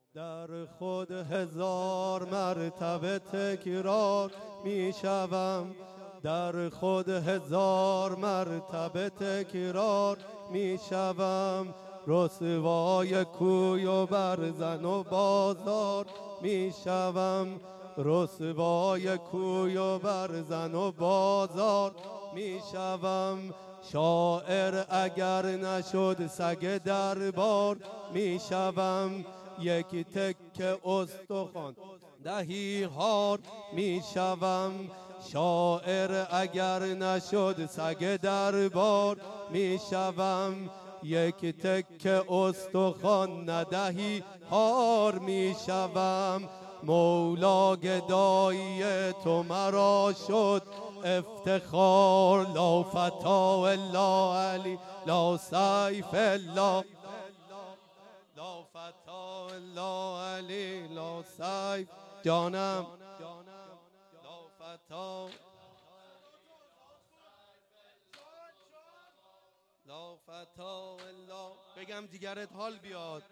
در خود هزار مرتبه تکرار می شوم، در خود هزار مرتبه تکرار می شوم. رسوای کوی و برزن و بازار می شوم، رسوای کوی و برزن و بازار می شوم. شاعر اگر نشد سگ دربار می شوم، یک تکه استخوان دهی هار می شوم. شاعر اگر نشد سگ دربار می شوم، یک تکه استخوان ندهی هار می شوم. مولا گدایی تو مرا شد افتخار، لا فتا الا علی لا سیف الا، لا فتا الا علی لا سیف جانم، لا فتا لا فتا الا. بگم دیگرت حال بیاد.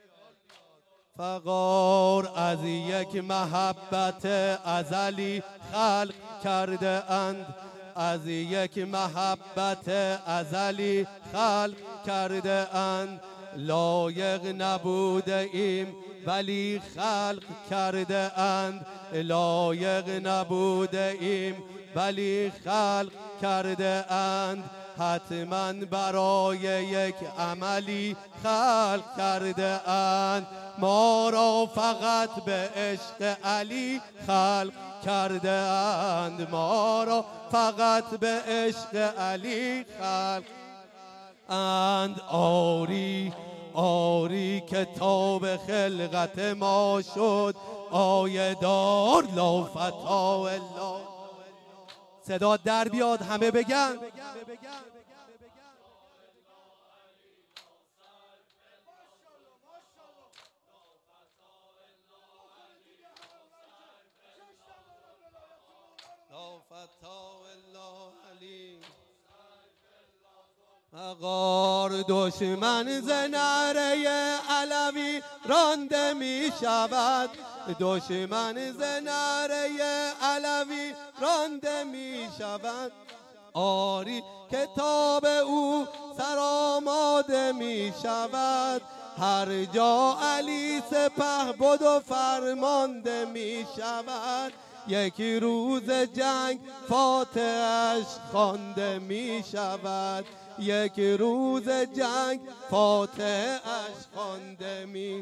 فقار از یک محبت ازلی خلق کرده اند، از یک محبت ازلی خلق کرده اند. لایق نبوده ایم ولی خلق کرده اند، لایق نبوده ایم ولی خلق کرده اند. حتما برای یک عملی خلق کرده اند، ما را فقط به عشق علی خلق کرده اند، ما را فقط به عشق علی خلق اند. آری آری کتاب خلقت ما شد آیه دار، لا فتا الا. صدا در بیاد همه بگن. مغار دشمن ز نعره علوی رانده می شود، دشمن ز نعره علوی رانده می شود. آری کتاب او سرآماده می شود، هر جا علی سپه بد و فرمانده می شود. یکی روز جنگ فاتحش خوانده می شود، یک روز جنگ فاتحش خوانده می.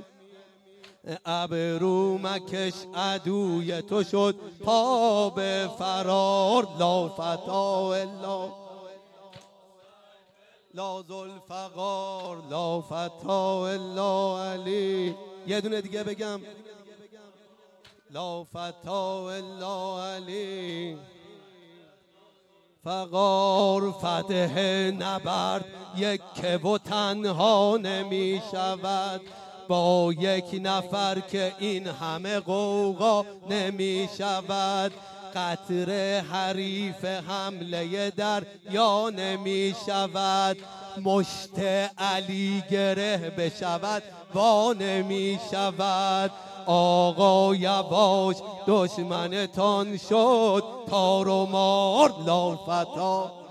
ابرو مکش عدوی تو شد پا به فرار، لا فتا الا لا ذوالفقار، لا فتا الا علی. یه دونه دیگه بگم، لا فتا الا علی. فقار فتح نبرد یک و تنها نمی شود، با یک نفر که این همه غوغا نمی شود. قطر حریف حمله دریا نمی شود، مشت علی گره بشود وا نمی شود. آقا یواش دشمنتان شد تار و مار، لا فتا